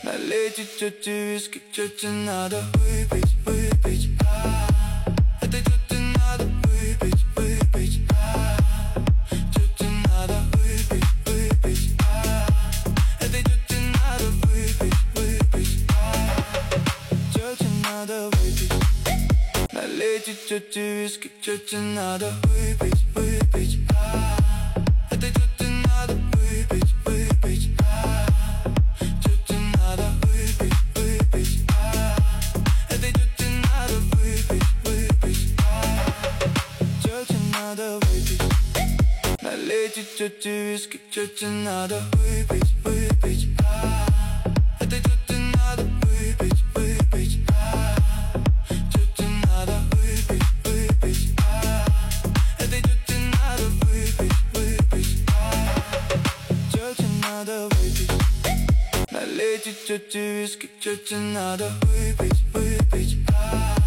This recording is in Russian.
Налейте тете виски, тете надо выпить, выпить, этой тете надо выпить, выпить, тете надо выпить, выпить, этой тете надо выпить, выпить, тете надо выпить. Налейте тете виски, тете надо выпить, выпить, этой тете надо выпить, выпить, тете надо выпить, выпить, этой тете надо выпить, выпить, тете надо выпить. Налейте тете виски, тете надо выпить, выпить, этой тете надо выпить, выпить, тете надо выпить, выпить, этой тете надо выпить, выпить, тете надо выпить. Налейте тете виски, тете надо выпить, выпить,